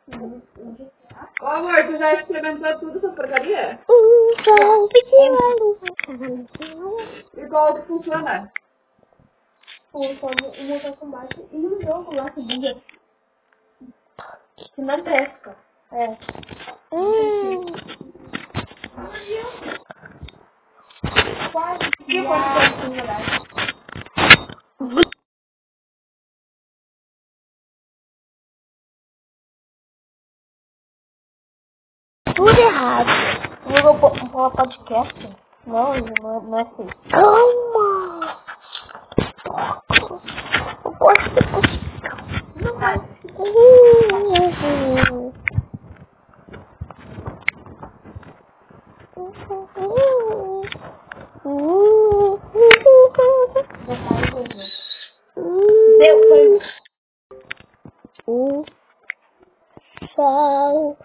Ô amor, tu já experimentou tudo essa porcaria? E qual que funciona? O motor com baixo e um jogo lá que diz que não presta. É. Quase que aconteceu na verdade. Tudo errado. Vou podcast? Não é assim. Calma. Eu posso. Não vai. Deu, foi. Tchau.